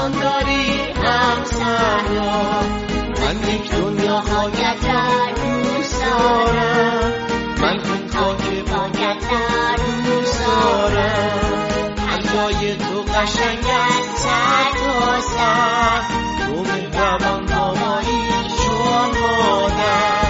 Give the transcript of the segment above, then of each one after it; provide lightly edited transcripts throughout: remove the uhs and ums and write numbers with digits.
بوستان داری هم صحرا. من یک دنیا خاکتر دوست دارم، من این خاک پاکتر دوست دارم. حیای تو قشنگ از سر تا سر، تو مهربان بابایی چون مادر.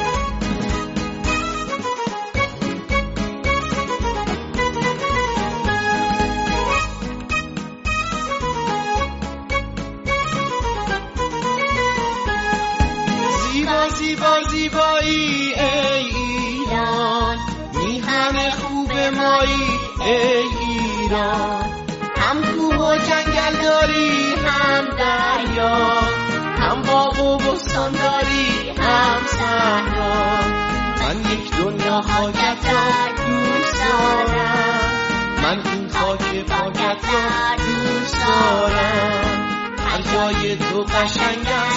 زیبا زیبایی ای ایران، میهن خوب مایی ای ایران. هم کوه و جنگل داری هم دریا، هم باغ و بستان داری هم صحرا. من یک دنیا خاکتر دوست دارم، من این خاک پاکتر دوست دارم. حیای تو قشنگ